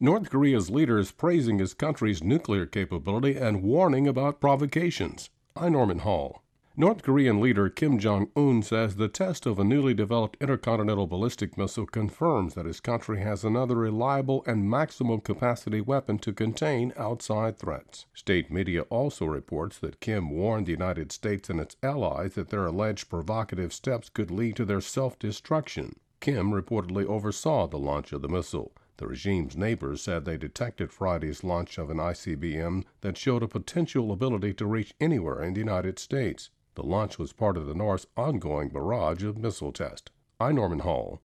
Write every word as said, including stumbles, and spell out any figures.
North Korea's leader is praising his country's nuclear capability and warning about provocations. I'm Norman Hall. North Korean leader Kim Jong-un says the test of a newly developed intercontinental ballistic missile confirms that his country has another reliable and maximum capacity weapon to contain outside threats. State media also reports that Kim warned the United States and its allies that their alleged provocative steps could lead to their self-destruction. Kim reportedly oversaw the launch of the missile. The regime's neighbors said they detected Friday's launch of an I C B M that showed a potential ability to reach anywhere in the United States. The launch was part of the North's ongoing barrage of missile tests. I'm Norman Hall.